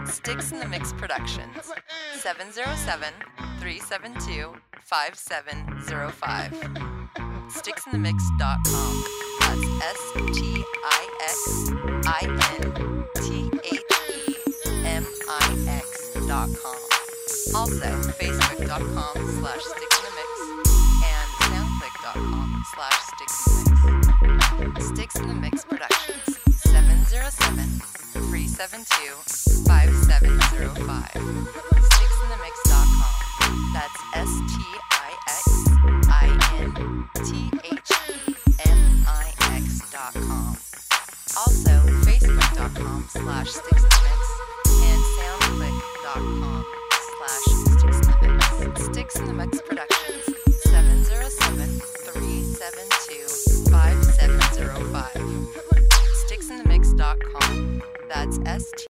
Sticks in the Mix Productions, 707-372-5705. Sticksinthemix.com. That's STIXSNTHEMIX.com. Also, Facebook.com/SticksInTheMix and SoundClick.com/SticksInTheMix. Sticks in the Mix Productions, 707-372-5705. Sticksinthemix.com. That's STIXSNTHEMIX.com. Also, Facebook.com/SticksInTheMix and SoundClick.com/SticksInTheMix. Sticks in the Mix Productions, 707-372-5705. Sticksinthemix.com. That's